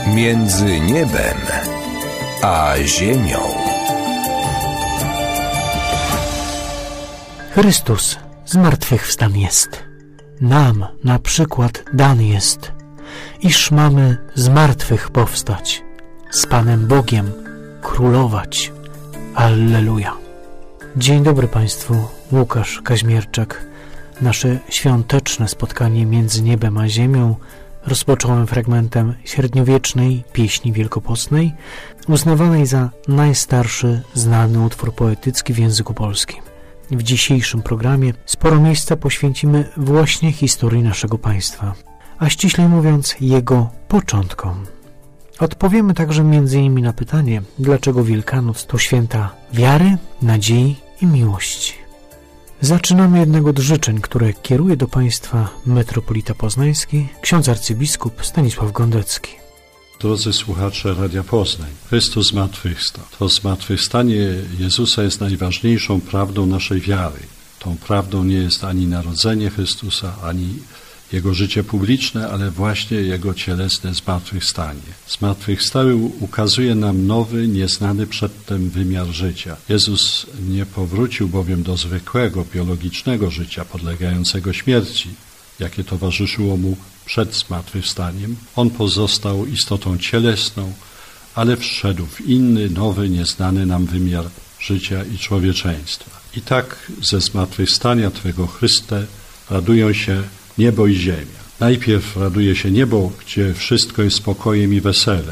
Między niebem a ziemią. Chrystus zmartwychwstan jest. Nam na przykład dan jest, iż mamy z martwych powstać, z Panem Bogiem królować. Alleluja. Dzień dobry Państwu, Łukasz Kaźmierczak. Nasze świąteczne spotkanie między niebem a ziemią rozpocząłem fragmentem średniowiecznej pieśni wielkopostnej, uznawanej za najstarszy znany utwór poetycki w języku polskim. W dzisiejszym programie sporo miejsca poświęcimy właśnie historii naszego państwa, a ściślej mówiąc jego początkom. Odpowiemy także m.in. na pytanie, dlaczego Wielkanoc to święta wiary, nadziei i miłości. Zaczynamy jednak od życzeń, które kieruje do Państwa metropolita poznański, ksiądz arcybiskup Stanisław Gondecki. Drodzy słuchacze Radia Poznań, Chrystus zmartwychwstał. To zmartwychwstanie Jezusa jest najważniejszą prawdą naszej wiary. Tą prawdą nie jest ani narodzenie Chrystusa, ani Jego życie publiczne, ale właśnie Jego cielesne zmartwychwstanie. Zmartwychwstały ukazuje nam nowy, nieznany przedtem wymiar życia. Jezus nie powrócił bowiem do zwykłego, biologicznego życia podlegającego śmierci, jakie towarzyszyło Mu przed zmartwychwstaniem. On pozostał istotą cielesną, ale wszedł w inny, nowy, nieznany nam wymiar życia i człowieczeństwa. I tak ze zmartwychwstania Twego Chryste radują się niebo i ziemia. Najpierw raduje się niebo, gdzie wszystko jest spokojem i weselem.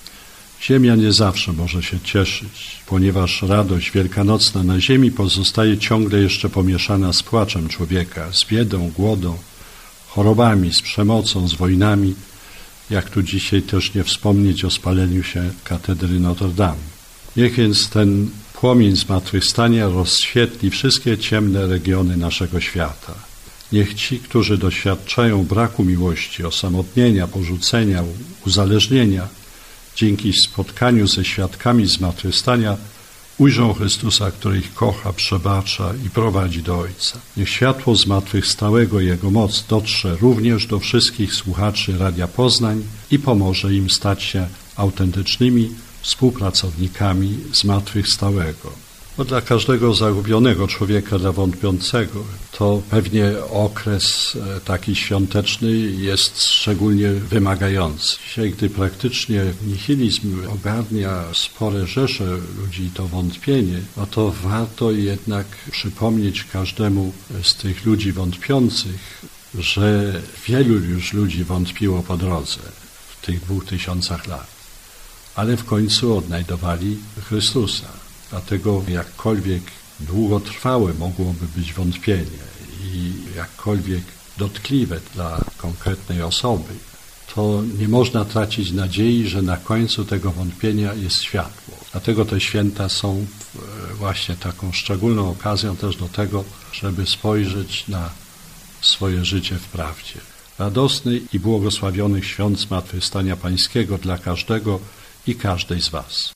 Ziemia nie zawsze może się cieszyć, ponieważ radość wielkanocna na ziemi pozostaje ciągle jeszcze pomieszana z płaczem człowieka, z biedą, głodą, chorobami, z przemocą, z wojnami, jak tu dzisiaj też nie wspomnieć o spaleniu się katedry Notre Dame. Niech więc ten płomień zmartwychwstania rozświetli wszystkie ciemne regiony naszego świata. Niech ci, którzy doświadczają braku miłości, osamotnienia, porzucenia, uzależnienia, dzięki spotkaniu ze świadkami zmartwychwstania ujrzą Chrystusa, który ich kocha, przebacza i prowadzi do Ojca. Niech światło zmartwychwstałego i Jego moc dotrze również do wszystkich słuchaczy Radia Poznań i pomoże im stać się autentycznymi współpracownikami zmartwychwstałego. Bo dla każdego zagubionego człowieka, dla wątpiącego, to pewnie okres taki świąteczny jest szczególnie wymagający. Dzisiaj, gdy praktycznie nihilizm ogarnia spore rzesze ludzi, to wątpienie, no to warto jednak przypomnieć każdemu z tych ludzi wątpiących, że wielu już ludzi wątpiło po drodze w tych 2000 lat, ale w końcu odnajdowali Chrystusa. Dlatego jakkolwiek długotrwałe mogłoby być wątpienie i jakkolwiek dotkliwe dla konkretnej osoby, to nie można tracić nadziei, że na końcu tego wątpienia jest światło. Dlatego te święta są właśnie taką szczególną okazją też do tego, żeby spojrzeć na swoje życie w prawdzie. Radosny i błogosławionych świąt Zmartwychwstania Pańskiego dla każdego i każdej z Was.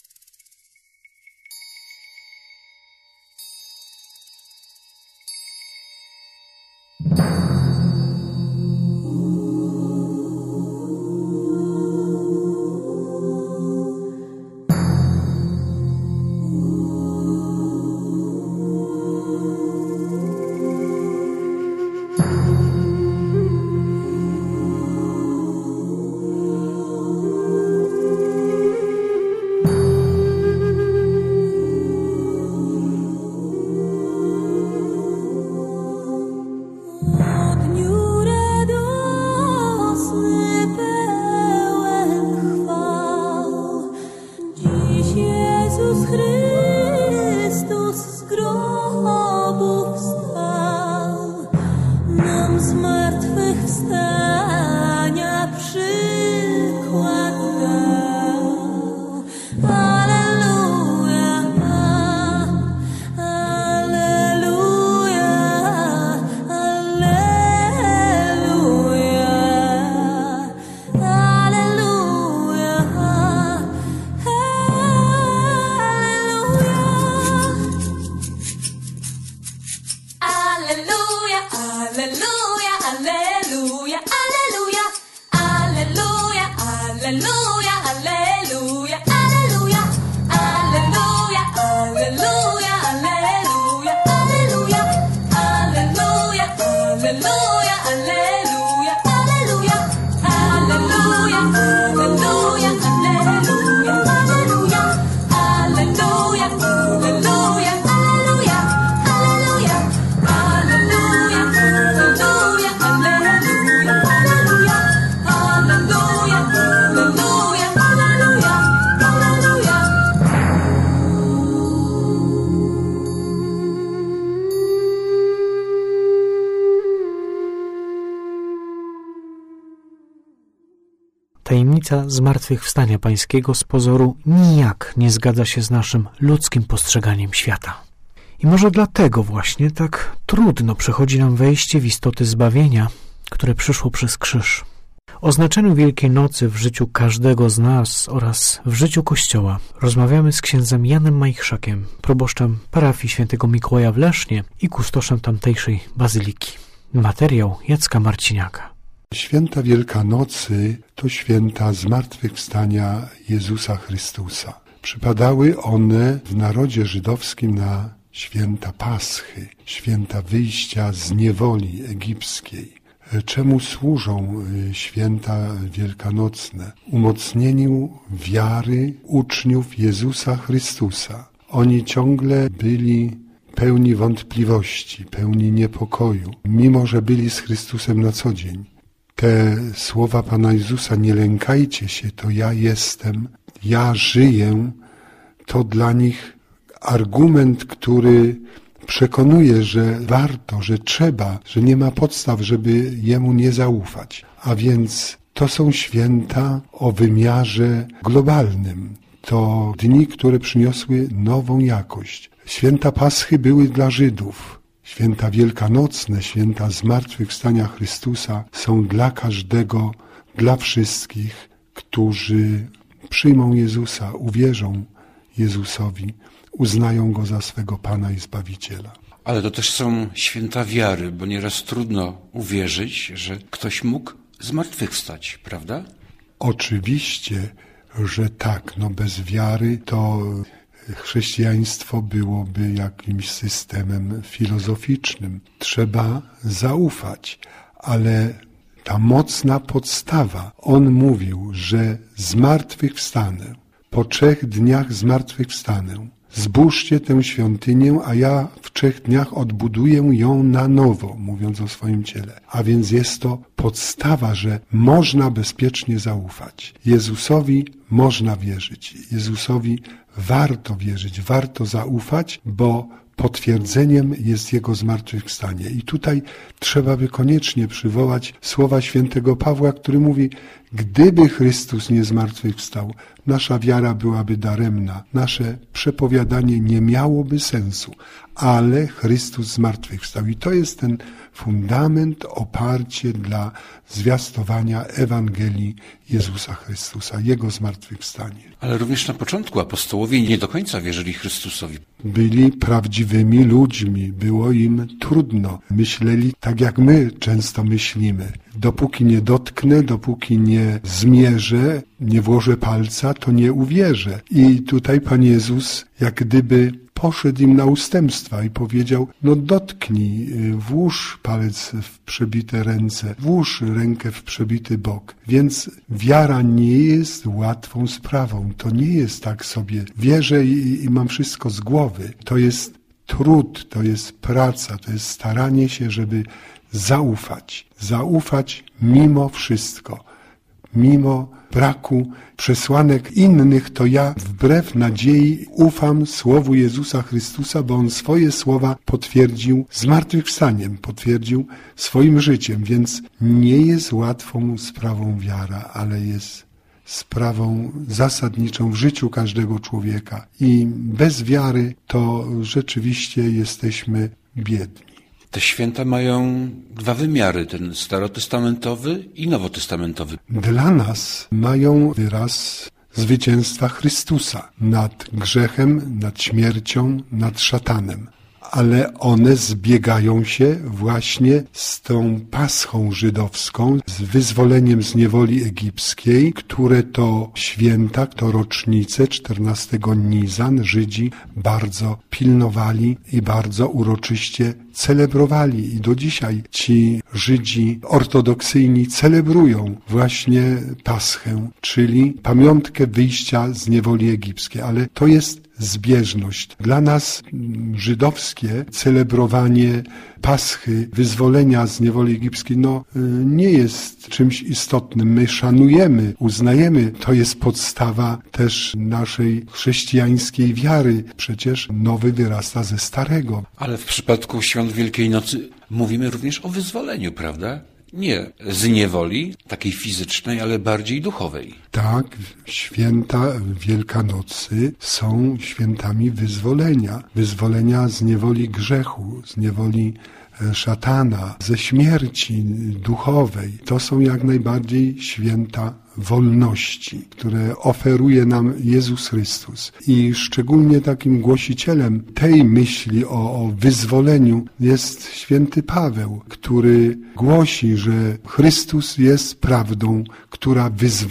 Alleluja, alleluja, alleluja. Tajemnica zmartwychwstania Pańskiego z pozoru nijak nie zgadza się z naszym ludzkim postrzeganiem świata. I może dlatego właśnie tak trudno przychodzi nam wejście w istoty zbawienia, które przyszło przez krzyż. O znaczeniu Wielkiej Nocy w życiu każdego z nas oraz w życiu Kościoła rozmawiamy z księdzem Janem Majchrzakiem, proboszczem parafii świętego Mikołaja w Lesznie i kustoszem tamtejszej bazyliki. Materiał Jacka Marciniaka. Święta Wielkanocy to święta zmartwychwstania Jezusa Chrystusa. Przypadały one w narodzie żydowskim na święta Paschy, święta wyjścia z niewoli egipskiej. Czemu służą święta wielkanocne? Umocnieniu wiary uczniów Jezusa Chrystusa. Oni ciągle byli pełni wątpliwości, pełni niepokoju, mimo że byli z Chrystusem na co dzień. Te słowa Pana Jezusa, nie lękajcie się, to ja jestem, ja żyję, to dla nich argument, który przekonuje, że warto, że trzeba, że nie ma podstaw, żeby Jemu nie zaufać. A więc to są święta o wymiarze globalnym. To dni, które przyniosły nową jakość. Święta Paschy były dla Żydów. Święta wielkanocne, święta zmartwychwstania Chrystusa są dla każdego, dla wszystkich, którzy przyjmą Jezusa, uwierzą Jezusowi, uznają Go za swego Pana i Zbawiciela. Ale to też są święta wiary, bo nieraz trudno uwierzyć, że ktoś mógł zmartwychwstać, prawda? Oczywiście, że tak. Bez wiary to chrześcijaństwo byłoby jakimś systemem filozoficznym. Trzeba zaufać, ale ta mocna podstawa. On mówił, że zmartwychwstanę. Po 3 dniach zmartwychwstanę. Zbóżcie tę świątynię, a ja w 3 dniach odbuduję ją na nowo, mówiąc o swoim ciele. A więc jest to podstawa, że można bezpiecznie zaufać. Jezusowi można wierzyć. Jezusowi warto wierzyć, warto zaufać, bo potwierdzeniem jest Jego zmartwychwstanie. I tutaj trzeba by koniecznie przywołać słowa świętego Pawła, który mówi: gdyby Chrystus nie zmartwychwstał, nasza wiara byłaby daremna, nasze przepowiadanie nie miałoby sensu, ale Chrystus zmartwychwstał. I to jest ten fundament, oparcie dla zwiastowania Ewangelii Jezusa Chrystusa, Jego zmartwychwstanie. Ale również na początku apostołowie nie do końca wierzyli Chrystusowi. Byli prawdziwymi ludźmi, było im trudno. Myśleli tak, jak my często myślimy. Dopóki nie dotknę, dopóki nie zmierzę, nie włożę palca, to nie uwierzę. I tutaj Pan Jezus jak gdyby poszedł im na ustępstwa i powiedział: dotknij, włóż palec w przebite ręce, włóż rękę w przebity bok. Więc wiara nie jest łatwą sprawą. To nie jest tak sobie wierzę i mam wszystko z głowy. To jest trud, to jest praca, to jest staranie się, żeby zaufać. Zaufać mimo wszystko. Mimo braku przesłanek innych, to ja wbrew nadziei ufam Słowu Jezusa Chrystusa, bo On swoje słowa potwierdził zmartwychwstaniem, potwierdził swoim życiem, więc nie jest łatwą sprawą wiara, ale jest sprawą zasadniczą w życiu każdego człowieka. I bez wiary to rzeczywiście jesteśmy biedni. Te święta mają 2 wymiary, ten starotestamentowy i nowotestamentowy. Dla nas mają wyraz zwycięstwa Chrystusa nad grzechem, nad śmiercią, nad szatanem. Ale one zbiegają się właśnie z tą paschą żydowską, z wyzwoleniem z niewoli egipskiej, które to święta, to rocznice 14 Nizan Żydzi bardzo pilnowali i bardzo uroczyście celebrowali. I do dzisiaj ci Żydzi ortodoksyjni celebrują właśnie Paschę, czyli pamiątkę wyjścia z niewoli egipskiej. Ale to jest zbieżność. Dla nas żydowskie celebrowanie Paschy, wyzwolenia z niewoli egipskiej, nie jest czymś istotnym. My szanujemy, uznajemy, to jest podstawa też naszej chrześcijańskiej wiary. Przecież nowy wyrasta ze starego. Ale w przypadku świąt Wielkiej Nocy mówimy również o wyzwoleniu, prawda? nie z niewoli, takiej fizycznej, ale bardziej duchowej. Tak, święta Wielkanocy są świętami wyzwolenia. Wyzwolenia z niewoli grzechu, z niewoli szatana, ze śmierci duchowej. To są jak najbardziej święta wolności, które oferuje nam Jezus Chrystus. I szczególnie takim głosicielem tej myśli o wyzwoleniu jest święty Paweł, który głosi, że Chrystus jest prawdą, która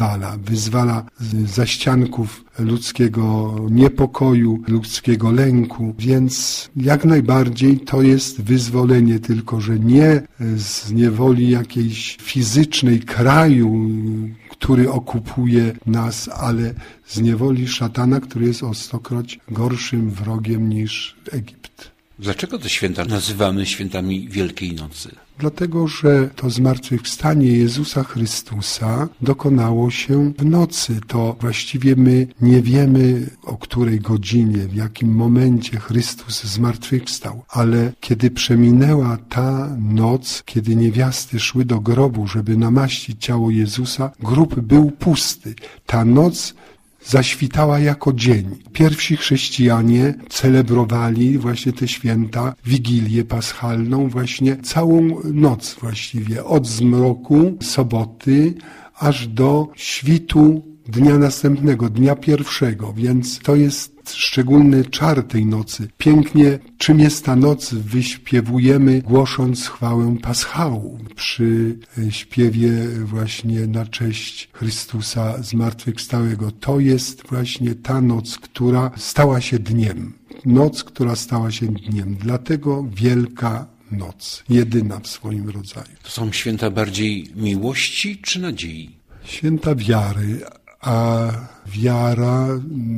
wyzwala z zaścianków ludzkiego niepokoju, ludzkiego lęku, więc jak najbardziej to jest wyzwolenie, tylko że nie z niewoli jakiejś fizycznej kraju, który okupuje nas, ale z niewoli szatana, który jest o 100-kroć gorszym wrogiem niż Egipt. Dlaczego te święta nazywamy świętami Wielkiej Nocy? Dlatego, że to zmartwychwstanie Jezusa Chrystusa dokonało się w nocy. To właściwie my nie wiemy, o której godzinie, w jakim momencie Chrystus zmartwychwstał. Ale kiedy przeminęła ta noc, kiedy niewiasty szły do grobu, żeby namaścić ciało Jezusa, grób był pusty. Ta noc zaświtała jako dzień. Pierwsi chrześcijanie celebrowali właśnie te święta, Wigilię Paschalną, właśnie całą noc właściwie, od zmroku soboty aż do świtu dnia następnego, dnia pierwszego, więc to jest szczególny czar tej nocy. Pięknie, czym jest ta noc, wyśpiewujemy, głosząc chwałę Paschału przy śpiewie właśnie na cześć Chrystusa zmartwychwstałego. To jest właśnie ta noc, która stała się dniem. Noc, która stała się dniem. Dlatego Wielka Noc, jedyna w swoim rodzaju. To są święta bardziej miłości czy nadziei? Święta wiary, a wiara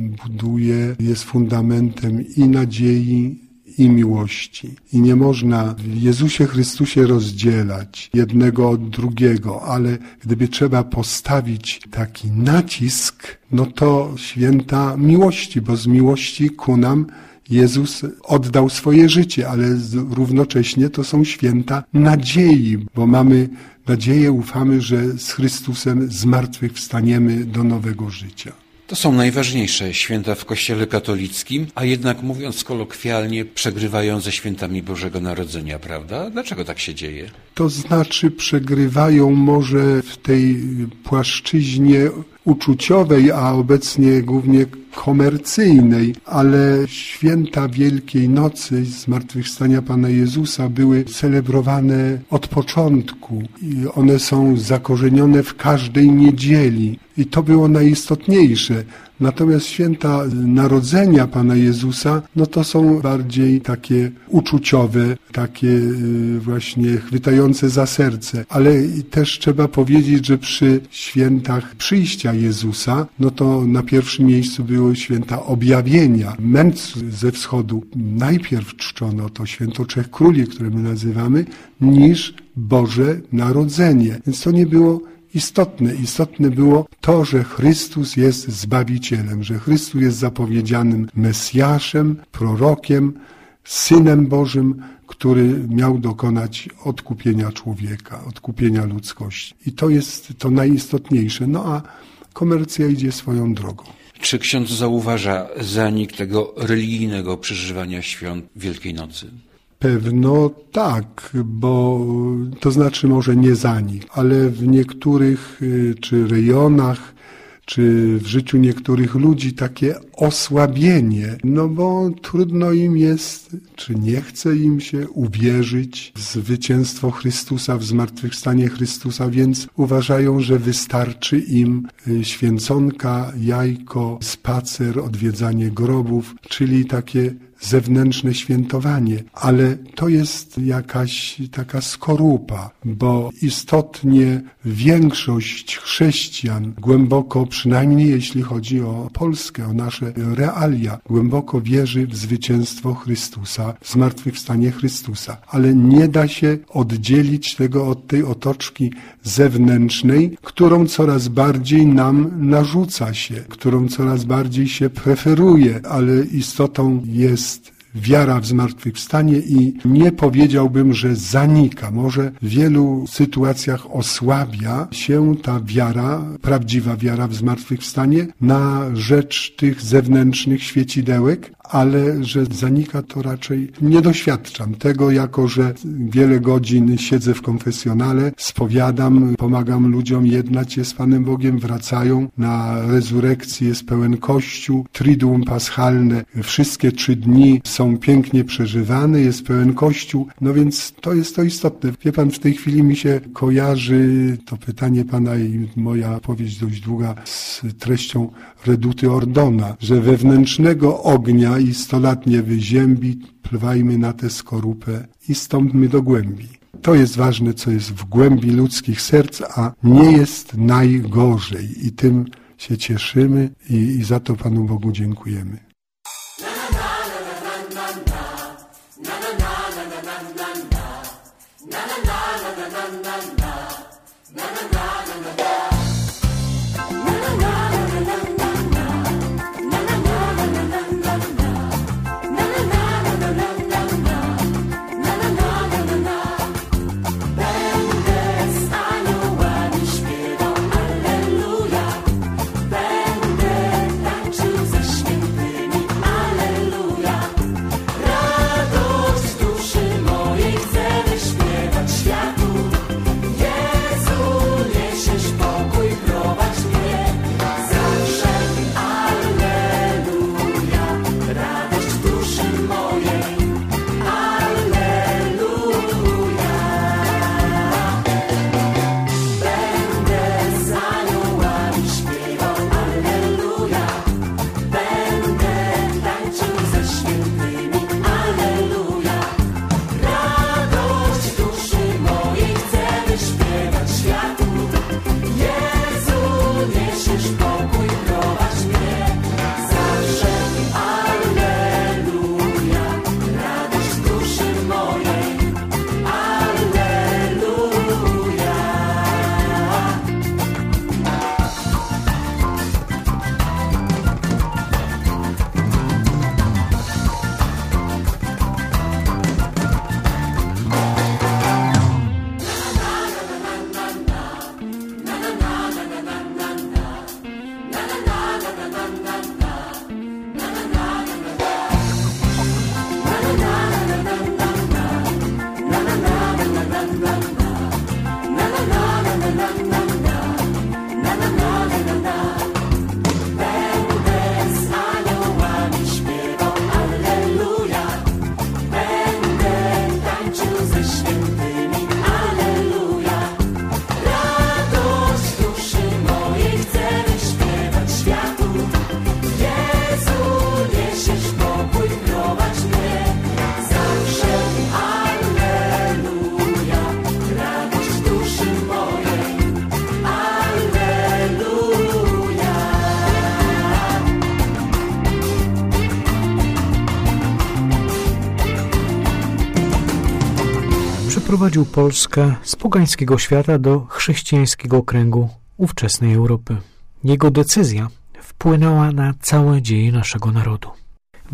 jest fundamentem i nadziei, i miłości. I nie można w Jezusie Chrystusie rozdzielać jednego od drugiego, ale gdyby trzeba postawić taki nacisk, no to święta miłości, bo z miłości ku nam Jezus oddał swoje życie, ale równocześnie to są święta nadziei, bo mamy nadzieję, ufamy, że z Chrystusem zmartwychwstaniemy do nowego życia. To są najważniejsze święta w Kościele katolickim, a jednak mówiąc kolokwialnie, przegrywają ze świętami Bożego Narodzenia, prawda? Dlaczego tak się dzieje? To znaczy przegrywają może w tej płaszczyźnie uczuciowej, a obecnie głównie komercyjnej, ale święta Wielkiej Nocy, zmartwychwstania Pana Jezusa były celebrowane od początku i one są zakorzenione w każdej niedzieli i to było najistotniejsze. Natomiast święta Narodzenia Pana Jezusa, no to są bardziej takie uczuciowe, takie właśnie chwytające za serce. Ale też trzeba powiedzieć, że przy świętach przyjścia Jezusa, no to na pierwszym miejscu były święta objawienia. Mędrców ze wschodu najpierw czczono to święto Trzech Króli, które my nazywamy, niż Boże Narodzenie. Więc to nie było istotne. Istotne było to, że Chrystus jest Zbawicielem, że Chrystus jest zapowiedzianym Mesjaszem, prorokiem, Synem Bożym, który miał dokonać odkupienia człowieka, odkupienia ludzkości. I to jest to najistotniejsze. No a komercja idzie swoją drogą. Czy ksiądz zauważa zanik tego religijnego przeżywania świąt Wielkiej Nocy? Pewno tak, bo to znaczy może nie zanik, ale w niektórych czy rejonach, czy w życiu niektórych ludzi takie osłabienie, no bo trudno im jest, czy nie chce im się uwierzyć w zwycięstwo Chrystusa, w zmartwychwstanie Chrystusa, więc uważają, że wystarczy im święconka, jajko, spacer, odwiedzanie grobów, czyli takie zewnętrzne świętowanie, ale to jest jakaś taka skorupa, bo istotnie większość chrześcijan głęboko, przynajmniej jeśli chodzi o Polskę, o nasze realia, głęboko wierzy w zwycięstwo Chrystusa, w zmartwychwstanie Chrystusa, ale nie da się oddzielić tego od tej otoczki zewnętrznej, którą coraz bardziej nam narzuca się, którą coraz bardziej się preferuje, ale istotą jest wiara w zmartwychwstanie i nie powiedziałbym, że zanika. Może w wielu sytuacjach osłabia się ta wiara, prawdziwa wiara w zmartwychwstanie na rzecz tych zewnętrznych świecidełek, ale że zanika, to raczej nie doświadczam tego, jako że wiele godzin siedzę w konfesjonale, spowiadam, pomagam ludziom jednać się z Panem Bogiem, wracają. Na rezurekcji jest pełen Kościół, Triduum Paschalne, wszystkie 3 dni są pięknie przeżywane, jest pełen Kościół, no więc to jest to istotne. Wie Pan, w tej chwili mi się kojarzy to pytanie Pana i moja opowieść dość długa z treścią Reduty Ordona, że wewnętrznego ognia i 100 lat nie wyziębi, plwajmy na tę skorupę i stąpmy do głębi. To jest ważne, co jest w głębi ludzkich serc, a nie jest najgorzej i tym się cieszymy i za to Panu Bogu dziękujemy. Przeprowadził Polskę z pogańskiego świata do chrześcijańskiego kręgu ówczesnej Europy. Jego decyzja wpłynęła na całe dzieje naszego narodu. W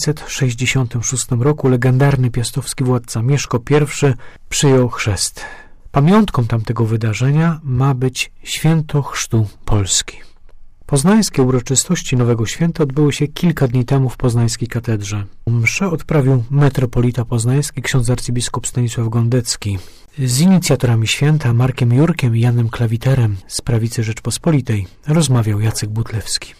966 roku legendarny piastowski władca Mieszko I przyjął chrzest. Pamiątką tamtego wydarzenia ma być święto chrztu Polski. Poznańskie uroczystości Nowego Święta odbyły się kilka dni temu w poznańskiej katedrze. Mszę odprawił metropolita poznański, ksiądz arcybiskup Stanisław Gondecki. Z inicjatorami święta, Markiem Jurkiem i Janem Klawiterem z prawicy Rzeczpospolitej, rozmawiał Jacek Butlewski.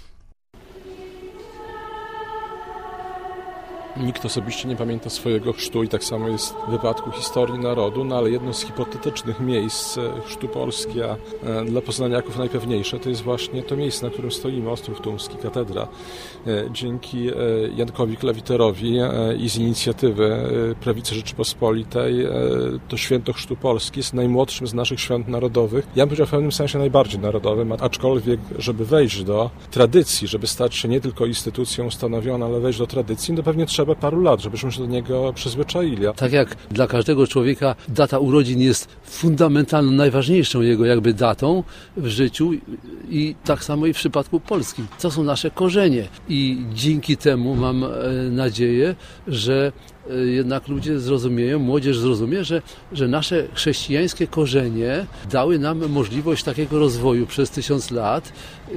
Nikt osobiście nie pamięta swojego chrztu i tak samo jest w wypadku historii narodu, no ale jedno z hipotetycznych miejsc chrztu Polski, a dla poznaniaków najpewniejsze, to jest właśnie to miejsce, na którym stoimy, Ostrów Tumski, katedra. Dzięki Jankowi Klawiterowi i z inicjatywy prawicy Rzeczypospolitej to święto chrztu Polski jest najmłodszym z naszych świąt narodowych. Ja bym powiedział w pewnym sensie najbardziej narodowym, aczkolwiek żeby wejść do tradycji, żeby stać się nie tylko instytucją ustanowioną, ale wejść do tradycji, to pewnie trzeba potrzeba paru lat, żebyśmy się do niego przyzwyczaili. Tak jak dla każdego człowieka data urodzin jest fundamentalną, najważniejszą jego jakby datą w życiu i tak samo i w przypadku Polski. To są nasze korzenie i dzięki temu mam nadzieję, że jednak ludzie zrozumieją, młodzież zrozumie, że nasze chrześcijańskie korzenie dały nam możliwość takiego rozwoju przez 1000 lat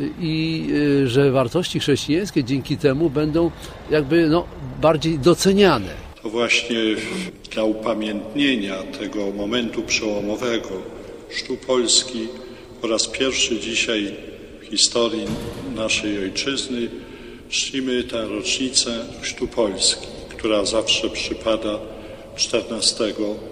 i że wartości chrześcijańskie dzięki temu będą jakby bardziej doceniane. To właśnie dla upamiętnienia tego momentu przełomowego chrztu Polski po raz pierwszy dzisiaj w historii naszej ojczyzny czcimy tę rocznicę chrztu Polski, która zawsze przypada 14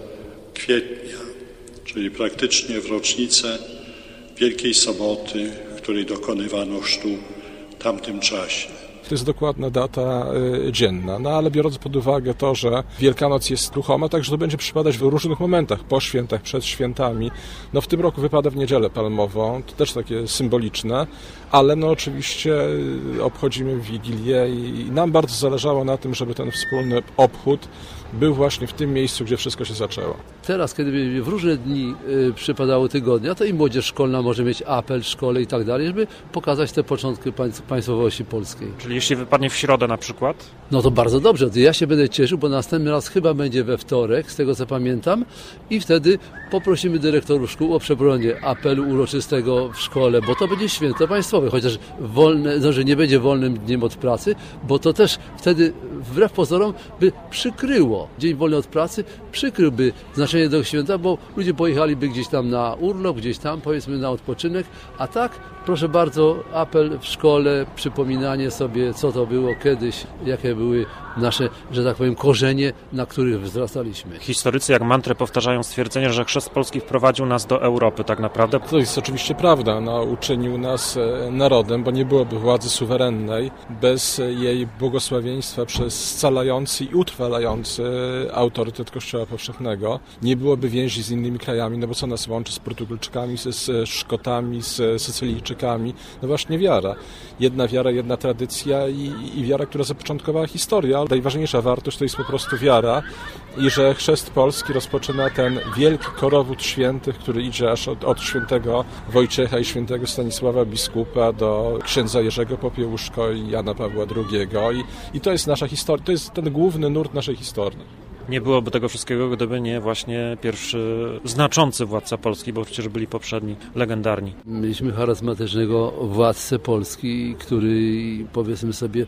kwietnia, czyli praktycznie w rocznicę Wielkiej Soboty, w której dokonywano chrztu w tamtym czasie. To jest dokładna data dzienna, ale biorąc pod uwagę to, że Wielkanoc jest ruchoma, także to będzie przypadać w różnych momentach, po świętach, przed świętami. W tym roku wypada w Niedzielę Palmową, to też takie symboliczne, ale oczywiście obchodzimy Wigilię i nam bardzo zależało na tym, żeby ten wspólny obchód był właśnie w tym miejscu, gdzie wszystko się zaczęło. Teraz, kiedy w różne dni przypadało tygodnia, to i młodzież szkolna może mieć apel w szkole i tak dalej, żeby pokazać te początki państwowości polskiej. Czyli jeśli wypadnie w środę na przykład? No to bardzo dobrze. Ja się będę cieszył, bo następny raz chyba będzie we wtorek, z tego co pamiętam, i wtedy poprosimy dyrektorów szkół o przeprowadzenie apelu uroczystego w szkole, bo to będzie święto państwowe, chociaż wolne, że nie będzie wolnym dniem od pracy, bo to też wtedy wbrew pozorom by przykryło dzień wolny od pracy, przykryłby znaczenie tego święta, bo ludzie pojechaliby gdzieś tam na urlop, gdzieś tam powiedzmy na odpoczynek, a tak proszę bardzo, apel w szkole, przypominanie sobie, co to było kiedyś, jakie były nasze, że tak powiem, korzenie, na których wzrastaliśmy. Historycy jak mantrę powtarzają stwierdzenie, że chrzest polski wprowadził nas do Europy tak naprawdę. To jest oczywiście prawda. Uczynił nas narodem, bo nie byłoby władzy suwerennej bez jej błogosławieństwa przez scalający i utrwalający autorytet Kościoła Powszechnego. Nie byłoby więzi z innymi krajami, bo co nas łączy z Portugalczykami, z Szkotami, z Sycylijczykami? Właśnie wiara. Jedna wiara, jedna tradycja i wiara, która zapoczątkowała historię. Najważniejsza wartość to jest po prostu wiara i że chrzest polski rozpoczyna ten wielki korowód świętych, który idzie aż od świętego Wojciecha i świętego Stanisława biskupa do księdza Jerzego Popiełuszko i Jana Pawła II. I to jest nasza historia, to jest ten główny nurt naszej historii. Nie byłoby tego wszystkiego, gdyby nie właśnie pierwszy znaczący władca Polski, bo przecież byli poprzedni legendarni. Mieliśmy charyzmatycznego władcę Polski, który, powiedzmy sobie,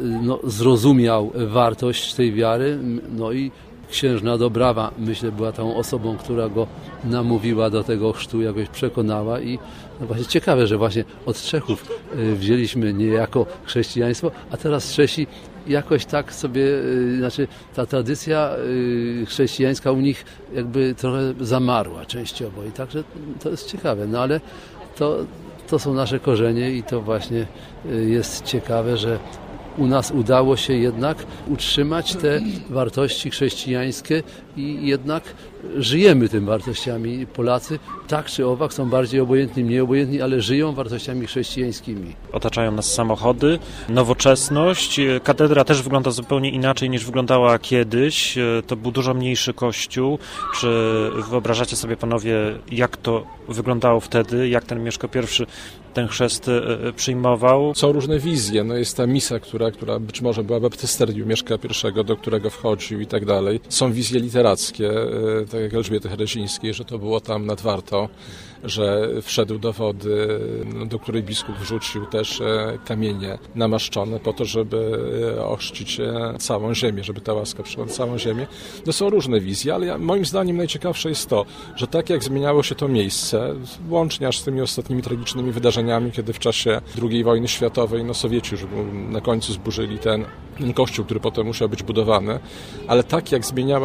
zrozumiał wartość tej wiary, i księżna Dobrawa, myślę, była tą osobą, która go namówiła do tego chrztu, jakoś przekonała i właśnie ciekawe, że właśnie od Czechów wzięliśmy niejako chrześcijaństwo, a teraz Czesi jakoś tak sobie, ta tradycja chrześcijańska u nich jakby trochę zamarła częściowo i także to jest ciekawe, ale to są nasze korzenie i to właśnie jest ciekawe, że u nas udało się jednak utrzymać te wartości chrześcijańskie i jednak żyjemy tymi wartościami. Polacy tak czy owak są bardziej obojętni, mniej obojętni, ale żyją wartościami chrześcijańskimi. Otaczają nas samochody, nowoczesność. Katedra też wygląda zupełnie inaczej niż wyglądała kiedyś. To był dużo mniejszy kościół. Czy wyobrażacie sobie panowie, jak to wyglądało wtedy, jak ten Mieszko I ten chrzest przyjmował? Są różne wizje. Jest ta misa, która być może była baptysterium Mieszka I, do którego wchodził i tak dalej. Są wizje literackie, tak jak Elżbiety Herezińskiej, że to było tam nad Wartą, że wszedł do wody, do której biskup wrzucił też kamienie namaszczone po to, żeby ochrzcić całą ziemię, żeby ta łaska przyszła na całą ziemię. To są różne wizje, ale moim zdaniem najciekawsze jest to, że tak jak zmieniało się to miejsce, łącznie aż z tymi ostatnimi tragicznymi wydarzeniami, kiedy w czasie II wojny światowej Sowieci już na końcu zburzyli ten kościół, który potem musiał być budowany, ale tak jak zmieniała się ta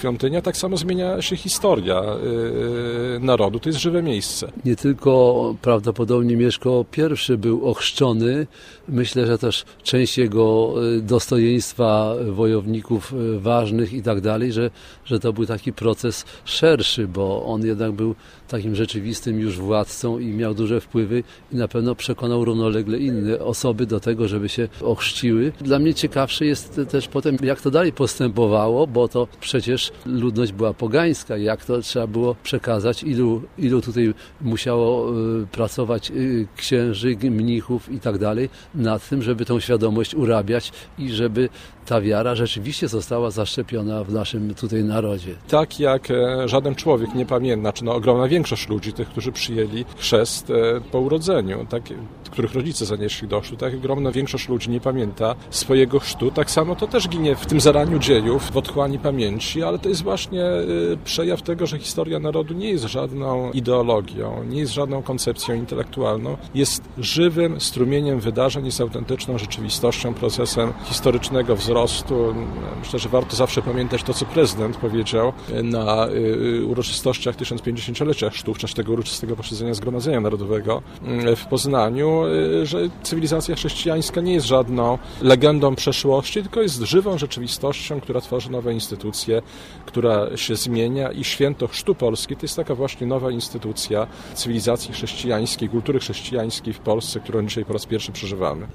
świątynia, tak samo zmienia się historia narodu. To jest żywe miejsce. Nie tylko prawdopodobnie Mieszko I był ochrzczony, myślę, że też część jego dostojeństwa wojowników ważnych i tak dalej, że to był taki proces szerszy, bo on jednak był takim rzeczywistym już władcą i miał duże wpływy i na pewno przekonał równolegle inne osoby do tego, żeby się ochrzciły. Dla mnie ciekawsze jest też potem, jak to dalej postępowało, bo to przecież ludność była pogańska, jak to trzeba było przekazać, ilu tutaj musiało pracować księży, mnichów i tak dalej nad tym, żeby tą świadomość urabiać i żeby ta wiara rzeczywiście została zaszczepiona w naszym tutaj narodzie. Tak jak żaden człowiek nie pamięta, czy ogromna większość ludzi, tych, którzy przyjęli chrzest po urodzeniu, których rodzice zanieśli do chrztu, tak jak ogromna większość ludzi nie pamięta swojego chrztu, tak samo to też ginie w tym zaraniu dziejów, w otchłani pamięci, ale to jest właśnie przejaw tego, że historia narodu nie jest żadną ideologią, nie jest żadną koncepcją intelektualną, jest żywym strumieniem wydarzeń, jest autentyczną rzeczywistością, procesem historycznego wzrostu. Myślę, że warto zawsze pamiętać to, co prezydent powiedział na uroczystościach 1050-lecia chrztu, w czasie tego uroczystego posiedzenia Zgromadzenia Narodowego w Poznaniu, że cywilizacja chrześcijańska nie jest żadną legendą przeszłości, tylko jest żywą rzeczywistością, która tworzy nowe instytucje, która się zmienia i święto chrztu polski to jest taka właśnie nowa instytucja cywilizacji chrześcijańskiej, kultury chrześcijańskiej w Polsce, którą dzisiaj po raz pierwszy przeżywamy.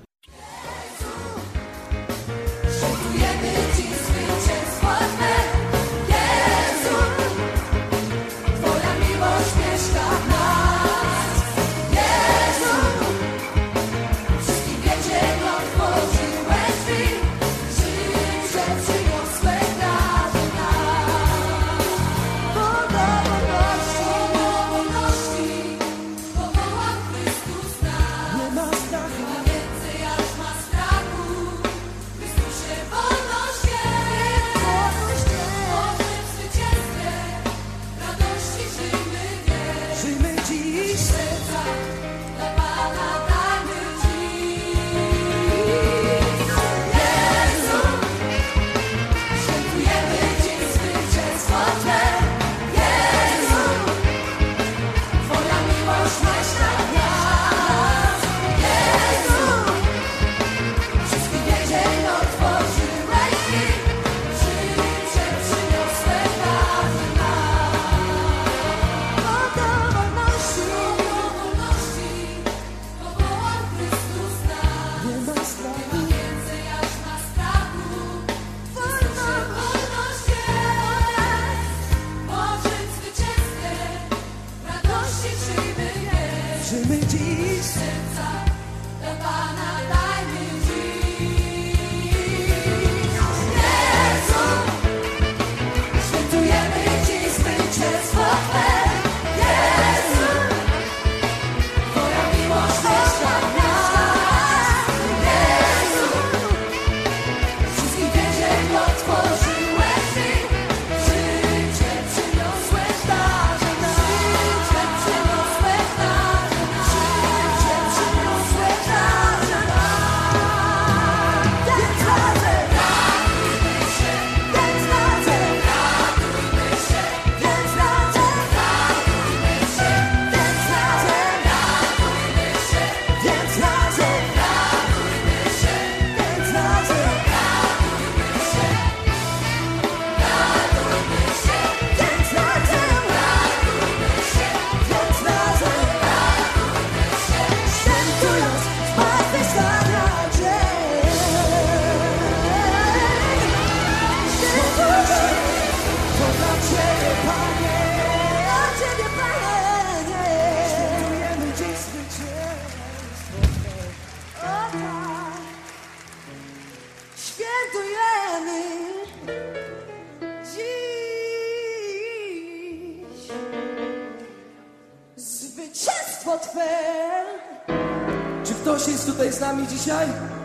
Czy ktoś jest tutaj z nami dzisiaj?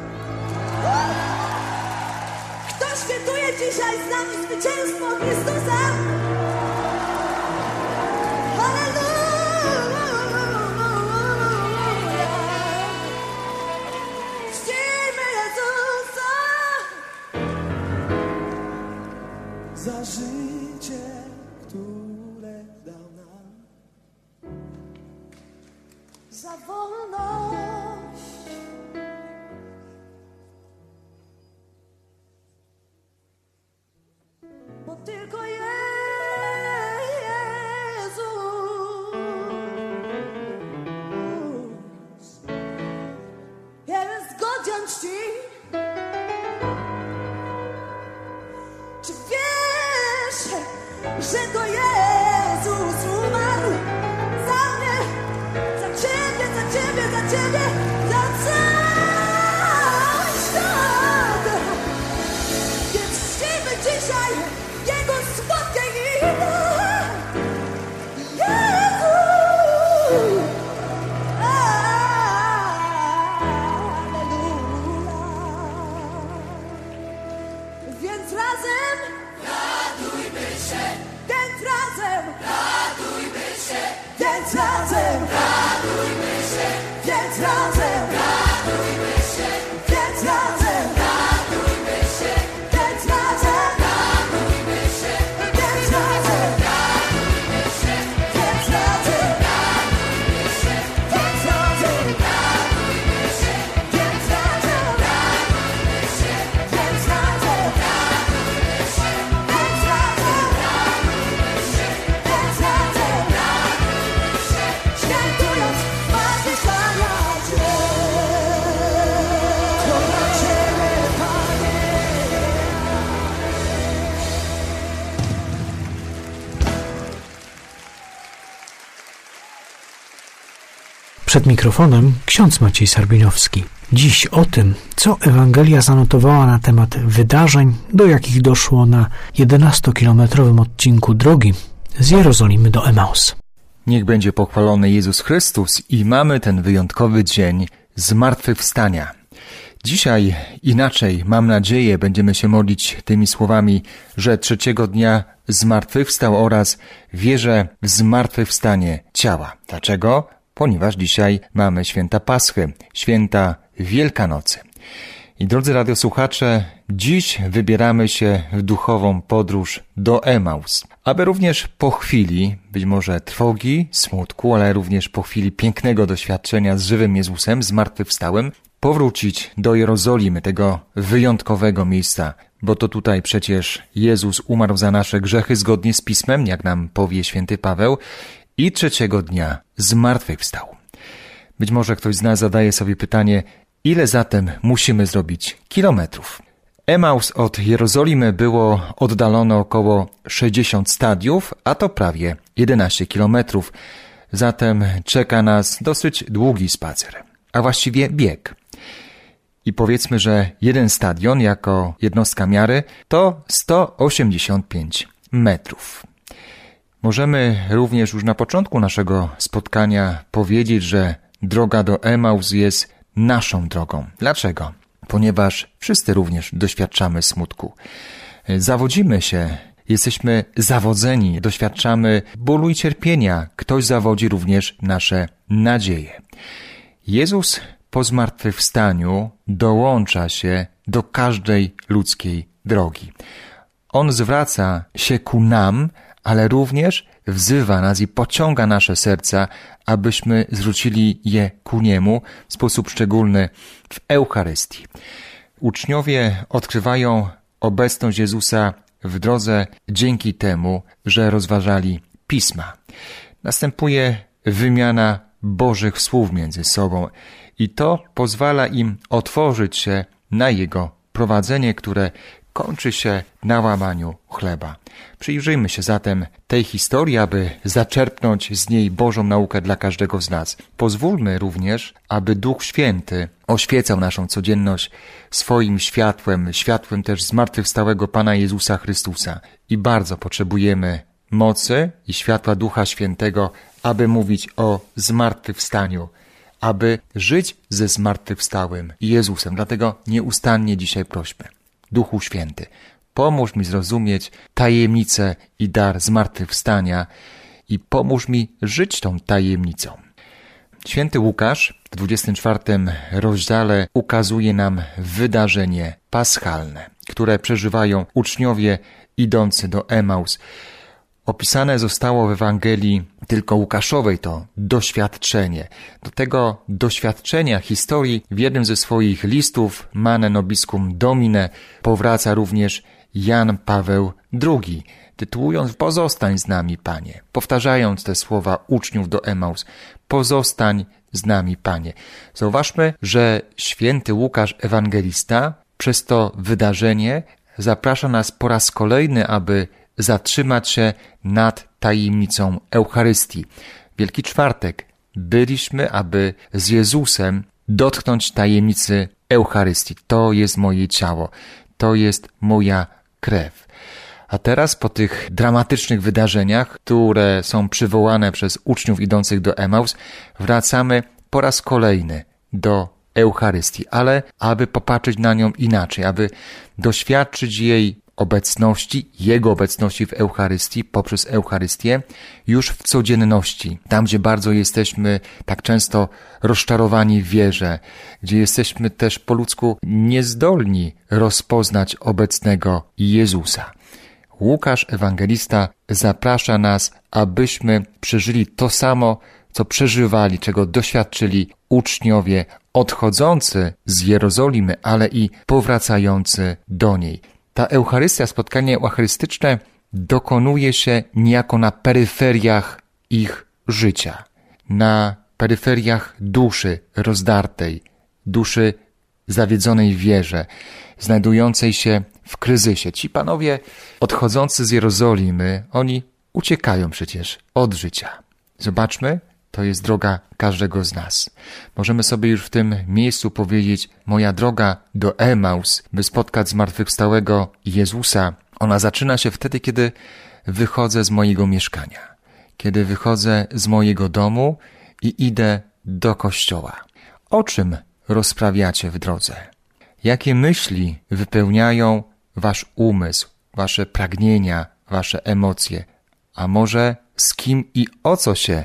Kto świętuje dzisiaj z nami zwycięstwo Chrystusa? Halleluja! Czcimy Jezusa! Za życie za wolność. Bo tylko Jezus jest godzien czci. Czy wiesz, że to Jezus umarł za mnie, za ciebie, za ciebie, za ciebie, za cały świat? Więc czcimy dzisiaj Jego słodkie imię. Jezus! Więc razem radujmy się, więc razem radujmy się, więc razem radujmy się, więc razem radujmy się, więc razem radujmy się, więc razem radujmy się, więc razem radujmy się, więc razem radujmy się, więc razem radujmy się, więc razem radujmy się, więc razem radujmy się, więc razem radujmy się, więc razem radujmy się, świętując zmartwychwstania Cię. To dla Ciebie, Panie. Przed mikrofonem ksiądz Maciej Sarbinowski. Dziś o tym, co Ewangelia zanotowała na temat wydarzeń, do jakich doszło na 11-kilometrowym odcinku drogi z Jerozolimy do Emaus. Niech będzie pochwalony Jezus Chrystus i mamy ten wyjątkowy dzień zmartwychwstania. Dzisiaj inaczej, mam nadzieję, będziemy się modlić tymi słowami, że trzeciego dnia zmartwychwstał oraz wierzę w zmartwychwstanie ciała. Dlaczego? Ponieważ dzisiaj mamy święta Paschy, święta Wielkanocy. I drodzy radiosłuchacze, dziś wybieramy się w duchową podróż do Emaus, aby również po chwili, być może trwogi, smutku, ale również po chwili pięknego doświadczenia z żywym Jezusem, zmartwychwstałym, powrócić do Jerozolimy, tego wyjątkowego miejsca, bo to tutaj przecież Jezus umarł za nasze grzechy zgodnie z Pismem, jak nam powie święty Paweł, i trzeciego dnia zmartwychwstał. Być może ktoś z nas zadaje sobie pytanie, ile zatem musimy zrobić kilometrów? Emaus od Jerozolimy było oddalone około 60 stadiów, a to prawie 11 kilometrów. Zatem czeka nas dosyć długi spacer, a właściwie bieg. I powiedzmy, że jeden stadion jako jednostka miary to 185 metrów. Możemy również już na początku naszego spotkania powiedzieć, że droga do Emaus jest naszą drogą. Dlaczego? Ponieważ wszyscy również doświadczamy smutku. Zawodzimy się, jesteśmy zawodzeni, doświadczamy bólu i cierpienia. Ktoś zawodzi również nasze nadzieje. Jezus po zmartwychwstaniu dołącza się do każdej ludzkiej drogi. On zwraca się ku nam, ale również wzywa nas i pociąga nasze serca, abyśmy zwrócili je ku Niemu w sposób szczególny w Eucharystii. Uczniowie odkrywają obecność Jezusa w drodze dzięki temu, że rozważali Pisma. Następuje wymiana Bożych słów między sobą i to pozwala im otworzyć się na Jego prowadzenie, które kończy się na łamaniu chleba. Przyjrzyjmy się zatem tej historii, aby zaczerpnąć z niej Bożą naukę dla każdego z nas. Pozwólmy również, aby Duch Święty oświecał naszą codzienność swoim światłem, światłem też zmartwychwstałego Pana Jezusa Chrystusa. I bardzo potrzebujemy mocy i światła Ducha Świętego, aby mówić o zmartwychwstaniu, aby żyć ze zmartwychwstałym Jezusem. Dlatego nieustannie dzisiaj prośmy. Duchu Święty, pomóż mi zrozumieć tajemnicę i dar zmartwychwstania i pomóż mi żyć tą tajemnicą. Święty Łukasz w 24 rozdziale ukazuje nam wydarzenie paschalne, które przeżywają uczniowie idący do Emaus. opisane zostało w Ewangelii tylko Łukaszowej to doświadczenie. Do tego doświadczenia historii w jednym ze swoich listów Manen Nobiscum Domine powraca również Jan Paweł II, tytułując Pozostań z nami, Panie, powtarzając te słowa uczniów do Emaus, pozostań z nami, Panie. Zauważmy, że święty Łukasz Ewangelista przez to wydarzenie zaprasza nas po raz kolejny, aby zatrzymać się nad tajemnicą Eucharystii. Wielki Czwartek byliśmy, aby z Jezusem dotknąć tajemnicy Eucharystii. To jest moje ciało, to jest moja krew. A teraz po tych dramatycznych wydarzeniach, które są przywołane przez uczniów idących do Emaus, wracamy po raz kolejny do Eucharystii, ale aby popatrzeć na nią inaczej, aby doświadczyć jej obecności, Jego obecności w Eucharystii, poprzez Eucharystię, już w codzienności. Tam, gdzie bardzo jesteśmy tak często rozczarowani w wierze, gdzie jesteśmy też po ludzku niezdolni rozpoznać obecnego Jezusa. Łukasz Ewangelista zaprasza nas, abyśmy przeżyli to samo, co przeżywali, czego doświadczyli uczniowie odchodzący z Jerozolimy, ale i powracający do niej. Ta Eucharystia, spotkanie eucharystyczne dokonuje się niejako na peryferiach ich życia, na peryferiach duszy rozdartej, duszy zawiedzonej w wierze, znajdującej się w kryzysie. Ci panowie odchodzący z Jerozolimy, oni uciekają przecież od życia. Zobaczmy, to jest droga każdego z nas. Możemy sobie już w tym miejscu powiedzieć, moja droga do Emaus, by spotkać zmartwychwstałego Jezusa, ona zaczyna się wtedy, kiedy wychodzę z mojego mieszkania, kiedy wychodzę z mojego domu i idę do kościoła. O czym rozprawiacie w drodze? Jakie myśli wypełniają wasz umysł, wasze pragnienia, wasze emocje? A może z kim i o co się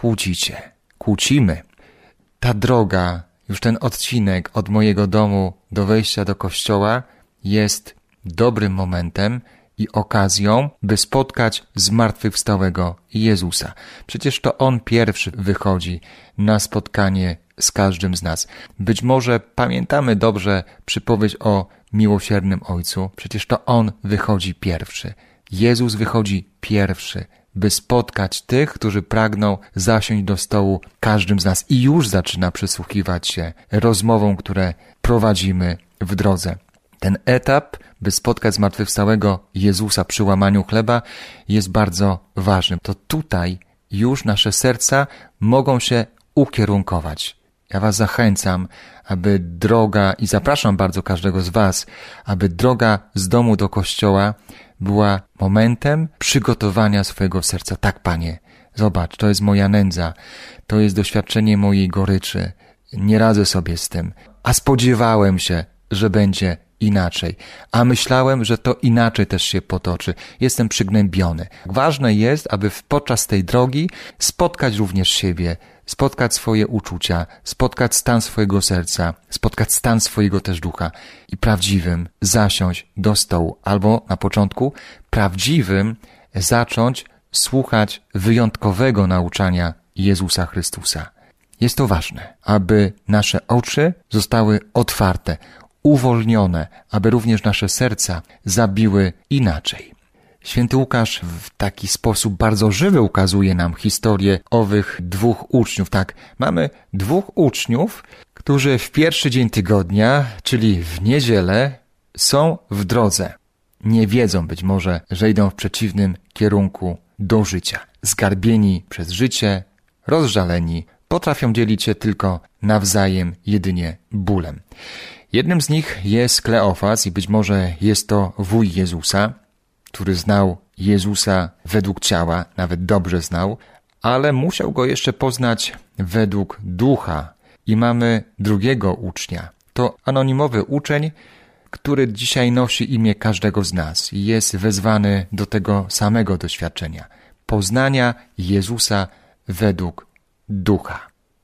kłócimy? Ta droga, już ten odcinek od mojego domu do wejścia do kościoła jest dobrym momentem i okazją, by spotkać zmartwychwstałego Jezusa. Przecież to On pierwszy wychodzi na spotkanie z każdym z nas. Być może pamiętamy dobrze przypowieść o miłosiernym Ojcu. Przecież to On wychodzi pierwszy. Jezus wychodzi pierwszy, by spotkać tych, którzy pragną zasiąść do stołu każdym z nas i już zaczyna przysłuchiwać się rozmowom, które prowadzimy w drodze. Ten etap, by spotkać zmartwychwstałego Jezusa przy łamaniu chleba, jest bardzo ważny. To tutaj już nasze serca mogą się ukierunkować. Ja was zachęcam, aby droga, i zapraszam bardzo każdego z was, aby droga z domu do kościoła była momentem przygotowania swojego serca. Tak, Panie, zobacz, to jest moja nędza, to jest doświadczenie mojej goryczy. Nie radzę sobie z tym, a spodziewałem się, że będzie inaczej, a myślałem, że to inaczej też się potoczy. Jestem przygnębiony. Ważne jest, aby podczas tej drogi spotkać również siebie, spotkać swoje uczucia, spotkać stan swojego serca, spotkać stan swojego też ducha i prawdziwym zasiąść do stołu. Albo na początku prawdziwym zacząć słuchać wyjątkowego nauczania Jezusa Chrystusa. Jest to ważne, aby nasze oczy zostały otwarte, uwolnione, aby również nasze serca zabiły inaczej. Święty Łukasz w taki sposób bardzo żywy ukazuje nam historię owych dwóch uczniów. Tak, mamy dwóch uczniów, którzy w pierwszy dzień tygodnia, czyli w niedzielę, są w drodze. Nie wiedzą być może, że idą w przeciwnym kierunku do życia. Zgarbieni przez życie, rozżaleni, potrafią dzielić się tylko nawzajem jedynie bólem. Jednym z nich jest Kleofas i być może jest to wuj Jezusa, który znał Jezusa według ciała, nawet dobrze znał, ale musiał go jeszcze poznać według ducha. I mamy drugiego ucznia. To anonimowy uczeń, który dzisiaj nosi imię każdego z nas i jest wezwany do tego samego doświadczenia. Poznania Jezusa według ducha.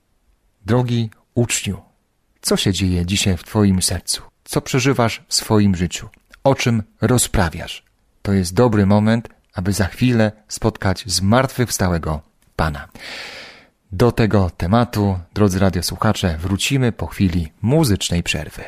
Drogi uczniu, co się dzieje dzisiaj w twoim sercu? Co przeżywasz w swoim życiu? O czym rozprawiasz? To jest dobry moment, aby za chwilę spotkać zmartwychwstałego Pana. Do tego tematu, drodzy radiosłuchacze, wrócimy po chwili muzycznej przerwy.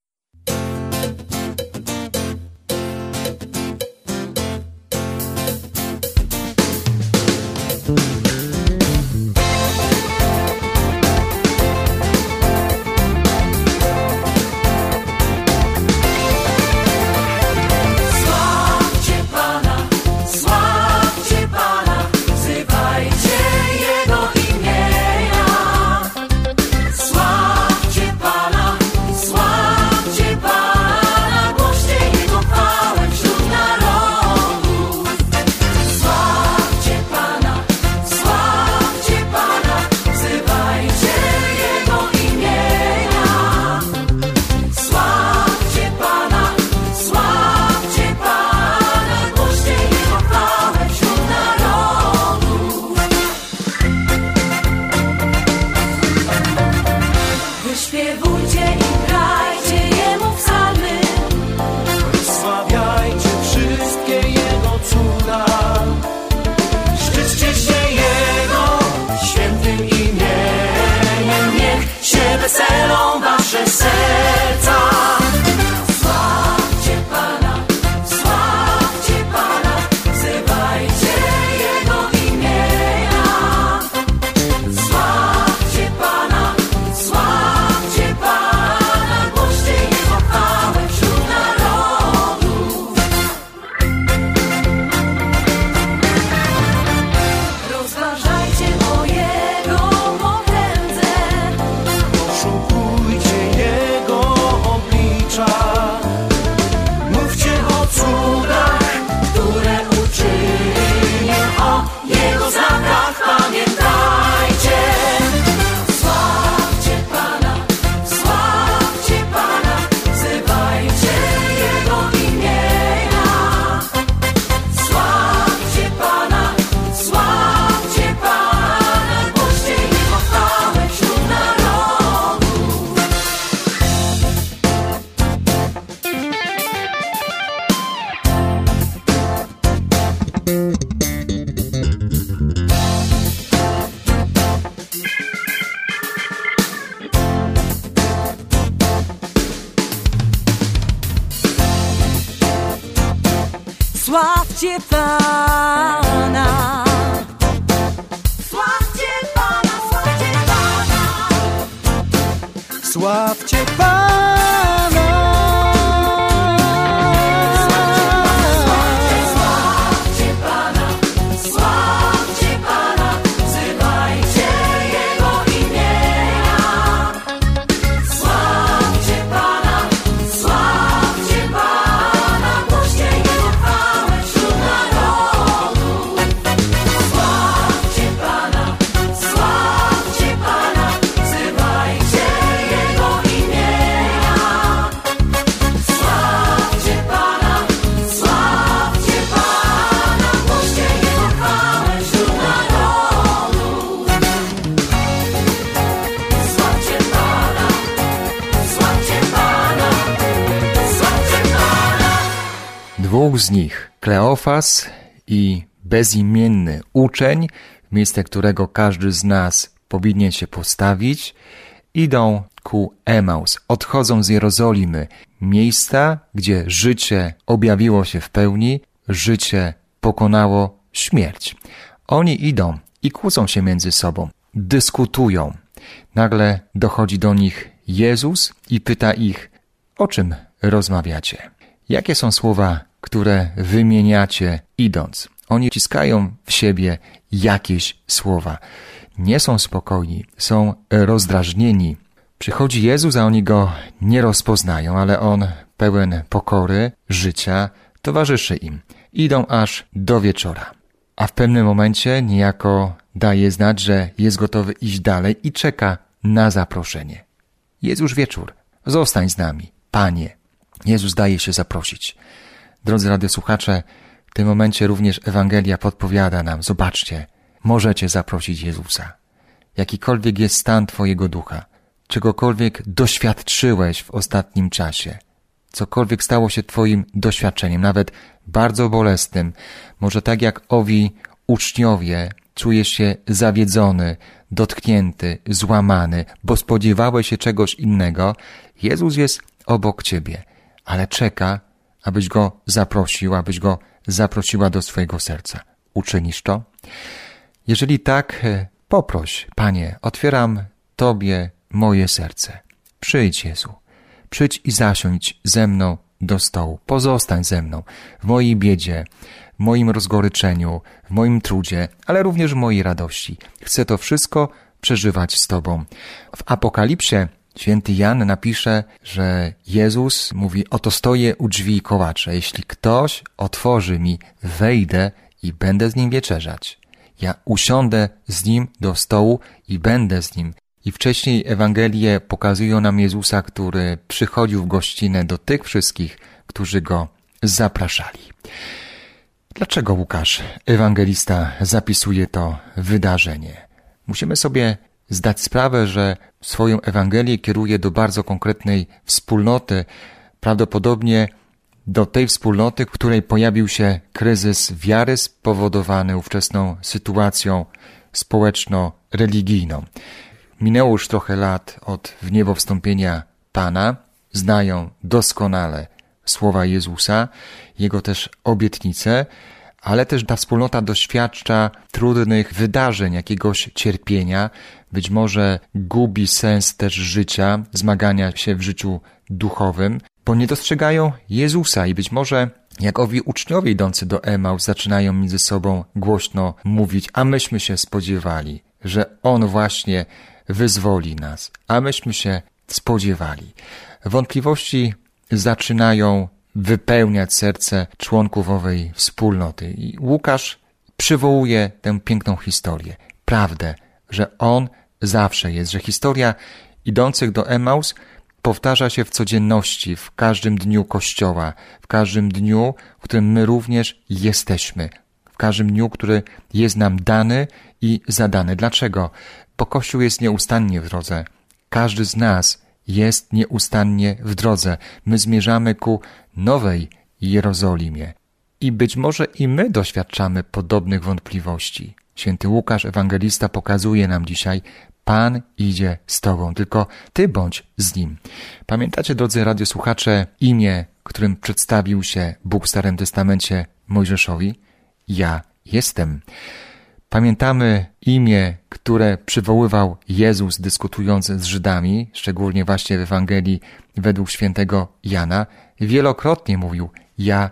Sławcie Pana, sławcie Pana, sławcie Pana, sławcie Pana. Dwóch z nich, Kleofas i bezimienny uczeń, w miejsce którego każdy z nas powinien się postawić, idą ku Emaus, odchodzą z Jerozolimy, miejsca, gdzie życie objawiło się w pełni, życie pokonało śmierć. Oni idą i kłócą się między sobą, dyskutują. Nagle dochodzi do nich Jezus i pyta ich, o czym rozmawiacie? Jakie są słowa, które wymieniacie idąc? Oni wciskają w siebie jakieś słowa. Nie są spokojni, są rozdrażnieni. Przychodzi Jezus, a oni Go nie rozpoznają, ale On, pełen pokory, życia, towarzyszy im. Idą aż do wieczora. A w pewnym momencie niejako daje znać, że jest gotowy iść dalej i czeka na zaproszenie. Jest już wieczór. Zostań z nami, Panie. Jezus daje się zaprosić. Drodzy radiosłuchacze, w tym momencie również Ewangelia podpowiada nam, zobaczcie, możecie zaprosić Jezusa. Jakikolwiek jest stan Twojego ducha, czegokolwiek doświadczyłeś w ostatnim czasie, cokolwiek stało się twoim doświadczeniem, nawet bardzo bolesnym, może tak jak owi uczniowie, czujesz się zawiedzony, dotknięty, złamany, bo spodziewałeś się czegoś innego, Jezus jest obok ciebie, ale czeka, abyś Go zaprosił, abyś Go zaprosiła do swojego serca. Uczynisz to? Jeżeli tak, poproś, Panie, otwieram Tobie moje serce. Przyjdź, Jezu, przyjdź i zasiądź ze mną do stołu. Pozostań ze mną w mojej biedzie, w moim rozgoryczeniu, w moim trudzie, ale również w mojej radości. Chcę to wszystko przeżywać z Tobą. W Apokalipsie święty Jan napisze, że Jezus mówi: oto stoję u drzwi i kołaczę. Jeśli ktoś otworzy mi, wejdę i będę z nim wieczerzać. Ja usiądę z nim do stołu i będę z nim. I wcześniej Ewangelie pokazują nam Jezusa, który przychodził w gościnę do tych wszystkich, którzy Go zapraszali. Dlaczego Łukasz, ewangelista, zapisuje to wydarzenie? Musimy sobie zdać sprawę, że swoją Ewangelię kieruje do bardzo konkretnej wspólnoty, prawdopodobnie do tej wspólnoty, w której pojawił się kryzys wiary spowodowany ówczesną sytuacją społeczno-religijną. Minęło już trochę lat od wniebowstąpienia Pana, znają doskonale słowa Jezusa, Jego też obietnice, ale też ta wspólnota doświadcza trudnych wydarzeń, jakiegoś cierpienia, być może gubi sens też życia, zmagania się w życiu duchowym, bo nie dostrzegają Jezusa i być może jak owi uczniowie idący do Emaus zaczynają między sobą głośno mówić, a myśmy się spodziewali, że On właśnie wyzwoli nas, a myśmy się spodziewali. Wątpliwości zaczynają wypełniać serce członków owej wspólnoty. I Łukasz przywołuje tę piękną historię, prawdę, że On zawsze jest, że historia idących do Emaus powtarza się w codzienności, w każdym dniu Kościoła, w każdym dniu, w którym my również jesteśmy, w każdym dniu, który jest nam dany i zadany. Dlaczego? Bo Kościół jest nieustannie w drodze. Każdy z nas jest nieustannie w drodze. My zmierzamy ku Nowej Jerozolimie. I być może i my doświadczamy podobnych wątpliwości. Święty Łukasz, ewangelista, pokazuje nam dzisiaj: Pan idzie z Tobą, tylko Ty bądź z Nim. Pamiętacie, drodzy radiosłuchacze, imię, którym przedstawił się Bóg w Starym Testamencie Mojżeszowi? Ja jestem. Pamiętamy imię, które przywoływał Jezus, dyskutując z Żydami, szczególnie właśnie w Ewangelii według świętego Jana. Wielokrotnie mówił: ja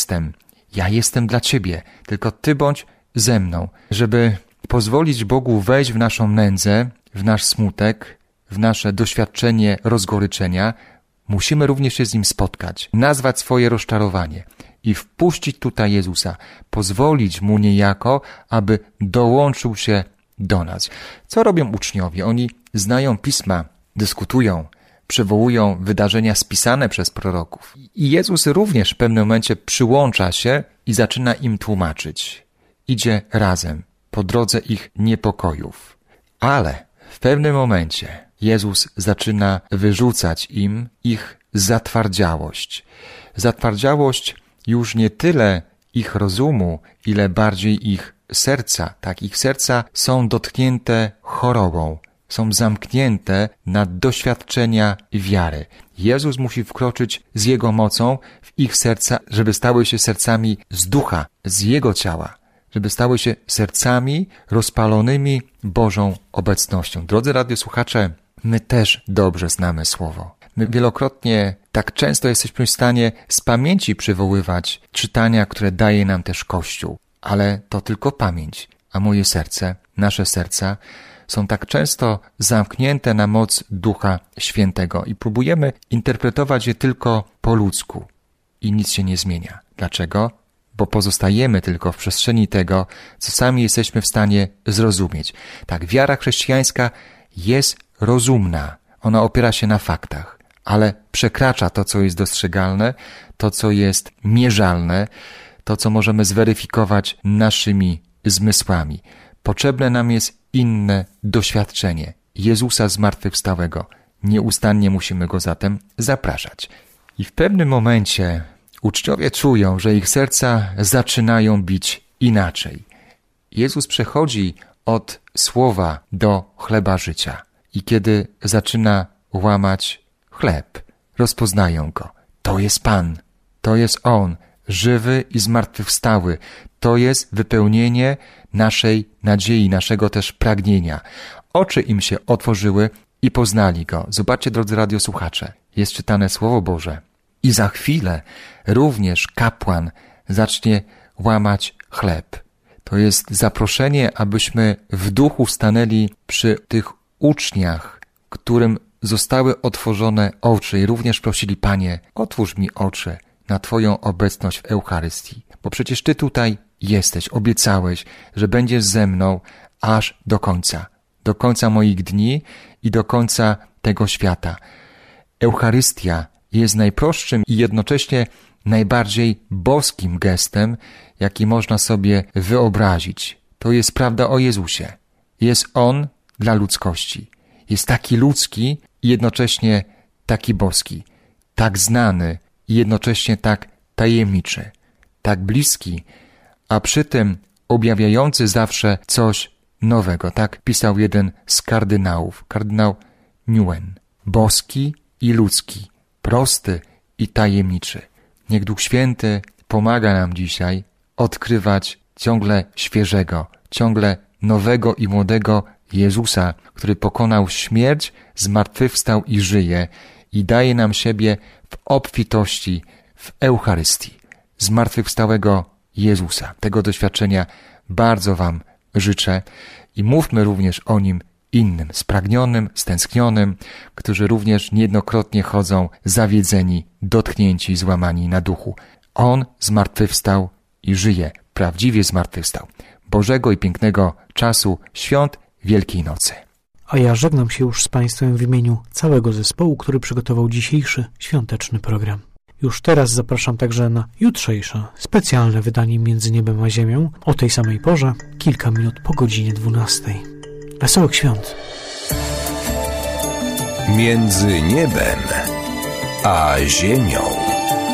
jestem dla Ciebie, tylko Ty bądź ze mną. Żeby pozwolić Bogu wejść w naszą nędzę, w nasz smutek, w nasze doświadczenie rozgoryczenia, musimy również się z Nim spotkać, nazwać swoje rozczarowanie i wpuścić tutaj Jezusa, pozwolić Mu niejako, aby dołączył się do nas. Co robią uczniowie? Oni znają Pisma, dyskutują, przywołują wydarzenia spisane przez proroków. I Jezus również w pewnym momencie przyłącza się i zaczyna im tłumaczyć. Idzie razem po drodze ich niepokojów. Ale w pewnym momencie Jezus zaczyna wyrzucać im ich zatwardziałość. Zatwardziałość już nie tyle ich rozumu, ile bardziej ich serca. Tak, ich serca są dotknięte chorobą, są zamknięte na doświadczenia wiary. Jezus musi wkroczyć z Jego mocą w ich serca, żeby stały się sercami z ducha, z Jego ciała, żeby stały się sercami rozpalonymi Bożą obecnością. Drodzy radiosłuchacze, my też dobrze znamy Słowo. My wielokrotnie tak często jesteśmy w stanie z pamięci przywoływać czytania, które daje nam też Kościół. Ale to tylko pamięć, a moje serce, nasze serca są tak często zamknięte na moc Ducha Świętego i próbujemy interpretować je tylko po ludzku i nic się nie zmienia. Dlaczego? Bo pozostajemy tylko w przestrzeni tego, co sami jesteśmy w stanie zrozumieć. Tak, wiara chrześcijańska jest rozumna, ona opiera się na faktach, ale przekracza to, co jest dostrzegalne, to, co jest mierzalne, to, co możemy zweryfikować naszymi zmysłami. Potrzebne nam jest inne doświadczenie Jezusa zmartwychwstałego. Nieustannie musimy Go zatem zapraszać. I w pewnym momencie uczniowie czują, że ich serca zaczynają bić inaczej. Jezus przechodzi od słowa do chleba życia. I kiedy zaczyna łamać chleb, rozpoznają Go. To jest Pan, to jest On, żywy i zmartwychwstały. To jest wypełnienie naszej nadziei, naszego też pragnienia. Oczy im się otworzyły i poznali Go. Zobaczcie, drodzy radiosłuchacze, jest czytane Słowo Boże. I za chwilę również kapłan zacznie łamać chleb. To jest zaproszenie, abyśmy w duchu stanęli przy tych uczniach, którym zostały otworzone oczy i również prosili: Panie, otwórz mi oczy na Twoją obecność w Eucharystii, bo przecież Ty tutaj jesteś, obiecałeś, że będziesz ze mną aż do końca moich dni i do końca tego świata. Eucharystia jest najprostszym i jednocześnie najbardziej boskim gestem, jaki można sobie wyobrazić. To jest prawda o Jezusie. Jest On dla ludzkości. Jest taki ludzki i jednocześnie taki boski. Tak znany i jednocześnie tak tajemniczy. Tak bliski, a przy tym objawiający zawsze coś nowego. Tak pisał jeden z kardynałów, kardynał Newman. Boski i ludzki, prosty i tajemniczy. Niech Duch Święty pomaga nam dzisiaj odkrywać ciągle świeżego, ciągle nowego i młodego Jezusa, który pokonał śmierć, zmartwychwstał i żyje i daje nam siebie w obfitości w Eucharystii. Zmartwychwstałego Jezusa. Tego doświadczenia bardzo Wam życzę i mówmy również o Nim innym, spragnionym, stęsknionym, którzy również niejednokrotnie chodzą zawiedzeni, dotknięci, złamani na duchu. On zmartwychwstał i żyje, prawdziwie zmartwychwstał. Bożego i pięknego czasu świąt Wielkiej Nocy. A ja żegnam się już z Państwem w imieniu całego zespołu, który przygotował dzisiejszy świąteczny program. Już teraz zapraszam także na jutrzejsze specjalne wydanie Między Niebem a Ziemią o tej samej porze, kilka minut po godzinie 12. Wesołych świąt! Między niebem a ziemią.